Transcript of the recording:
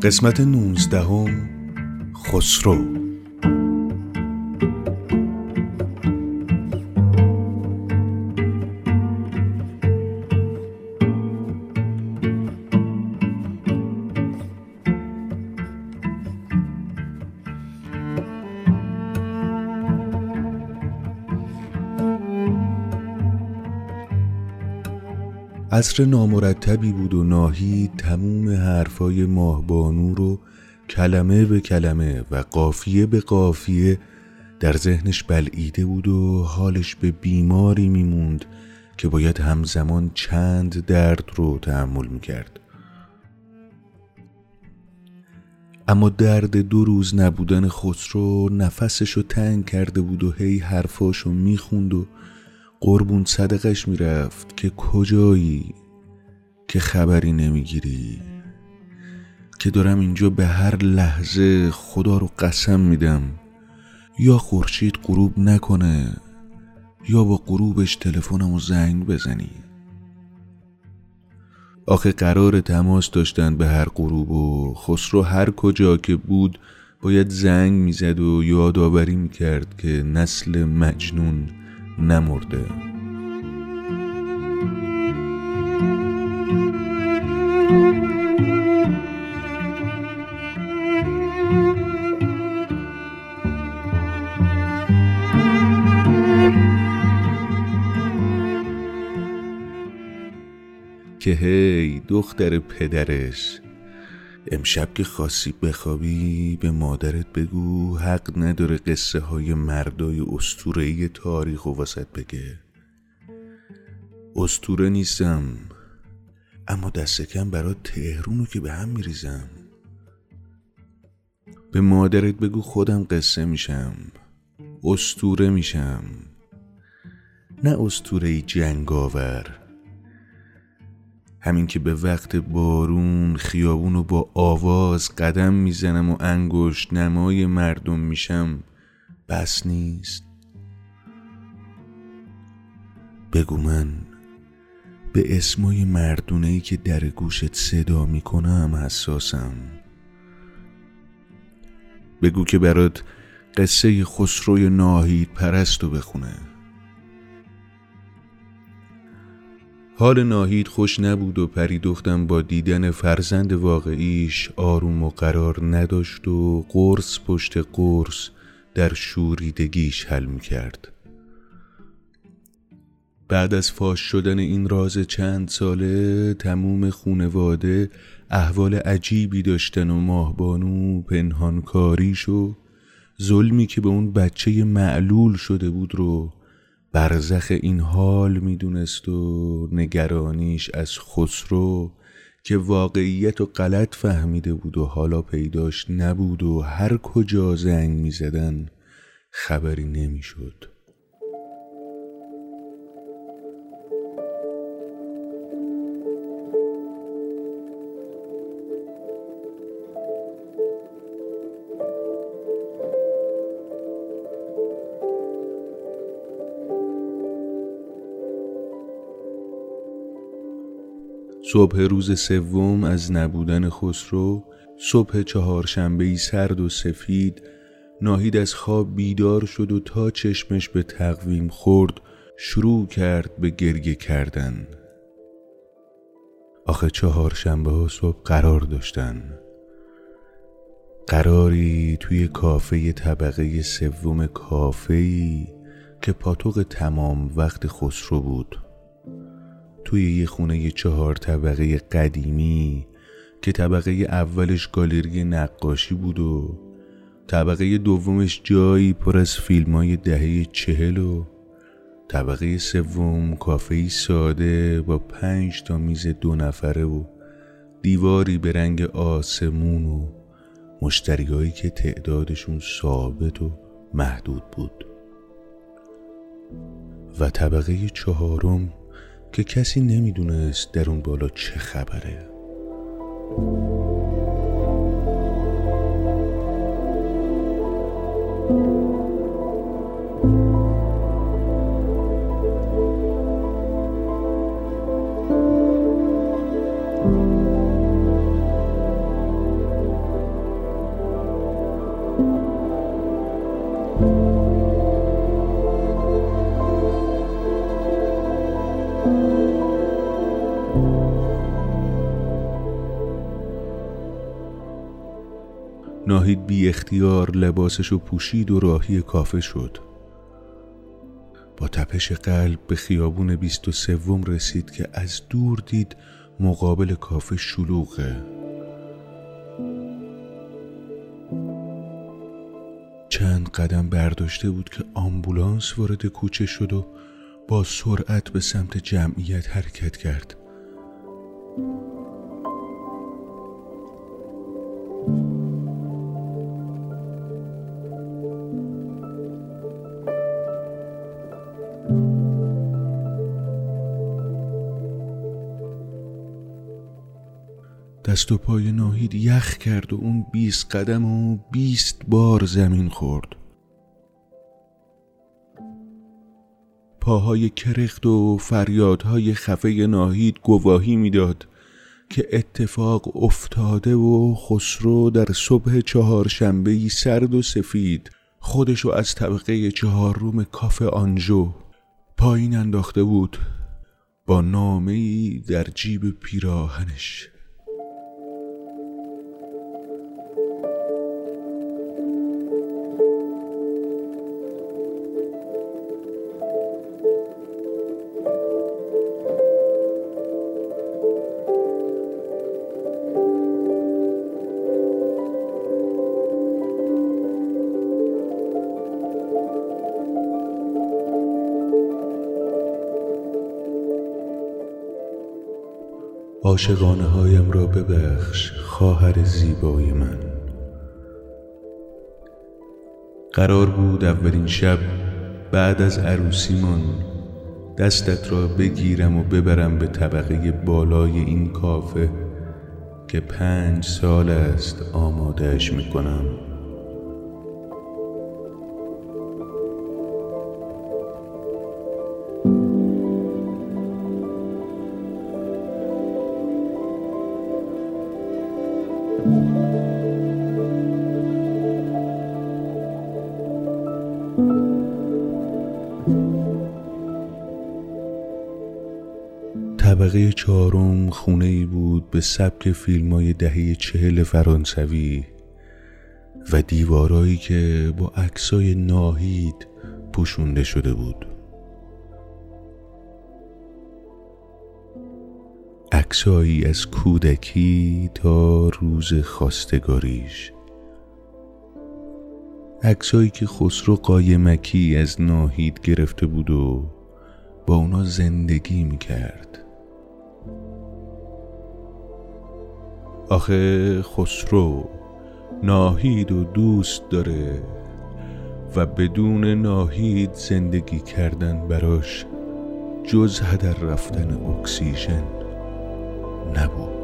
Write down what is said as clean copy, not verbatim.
قسمت 19 خسرو. عصر نامرتبی بود و ناهید تموم حرفای ماهبانو رو کلمه به کلمه و قافیه به قافیه در ذهنش بلعیده بود و حالش به بیماری میموند که باید همزمان چند درد رو تحمل میکرد. اما درد 2 روز نبودن خسرو نفسشو تنگ کرده بود و هی حرفاشو میخوند و قربون صدقش میرفت که کجایی، که خبری نمیگیری، که دارم اینجا به هر لحظه خدا رو قسم میدم یا خورشید غروب نکنه یا با غروبش تلفنمو زنگ بزنی. آخه قرار تماس داشتن به هر غروب و خسرو هر کجا که بود باید زنگ میزد و یادآوری میکرد که نسل مجنون نمرده. که هی دختر پدرش، امشب که خواستی بخوابی به مادرت بگو حق نداره قصه های مردای اسطوره‌ای تاریخ و واسط بگه. اسطوره نیستم، اما دست کم برات تهرونو که به هم میریزم. به مادرت بگو خودم قصه میشم، اسطوره میشم، نه اسطوره‌ای جنگاور. همین که به وقت بارون خیابونو با آواز قدم میزنم و انگشت نمای مردم میشم بس نیست؟ بگو من به اسمای مردونه‌ای که در گوشت صدا میکنم حساسم. بگو که برات قصه خسروی ناهید پرستو بخونه. حال ناهید خوش نبود و پری دختم با دیدن فرزند واقعیش آروم و قرار نداشت و قرص پشت قرص در شوریدگیش حل میکرد. بعد از فاش شدن این راز چند ساله تموم خونواده احوال عجیبی داشتن و ماهبانو پنهانکاریش و ظلمی که به اون بچه معلول شده بود رو برزخ این حال میدونست و نگرانیش از خسرو که واقعیت و غلط فهمیده بود و حالا پیداش نبود و هر کجا زنگ میزدن خبری نمیشد. صبح روز 3 از نبودن خسرو، صبح 4 شنبه‌ای سرد و سفید، ناهید از خواب بیدار شد و تا چشمش به تقویم خورد شروع کرد به گریه کردن. آخه 4 شنبه ها صبح قرار داشتن، قراری توی کافه طبقه 3 کافه‌ای که پاتوق تمام وقت خسرو بود، توی یه خونه 4 طبقه قدیمی که طبقه اولش گالری نقاشی بود و طبقه دومش جایی پر از فیلمای دهه 40 و طبقه 3 کافه‌ای ساده با 5 تا میز 2 نفره و دیواری به رنگ آسمون و مشتریایی که تعدادشون ثابت و محدود بود و طبقه 4 که کسی نمیدونست در اون بالا چه خبره. ناهید بی اختیار لباسشو پوشید و راهی کافه شد. با تپش قلب به خیابون 23 رسید که از دور دید مقابل کافه شلوغه. چند قدم برداشته بود که آمبولانس وارد کوچه شد و با سرعت به سمت جمعیت حرکت کرد. دست و پای ناهید یخ کرد و اون 20 قدم و 20 بار زمین خورد. پاهای کرخت و فریادهای خفه ناهید گواهی میداد که اتفاق افتاده و خسرو در صبح چهارشنبه‌ای سرد و سفید خودشو از طبقه 4 کافه آنژو پایین انداخته بود با نامه‌ای در جیب پیراهنش. عاشقانه هایم را ببخش خواهر زیبای من. قرار بود اولین شب بعد از عروسیمون دستت را بگیرم و ببرم به طبقه بالای این کافه که 5 سال است آمادهش میکنم. طبقه 4 خونه‌ای بود به سبک فیلم‌های دهه 40 فرانسوی و دیوارایی که با عکسای ناهید پوشونده شده بود. عکسایی از کودکی تا روز خواستگاریش. عکسایی که خسرو قایمکی از ناهید گرفته بود و با اونا زندگی میکرد. آخه خسرو ناهید و دوست داره و بدون ناهید زندگی کردن براش جز هدر رفتن اکسیژن نبود.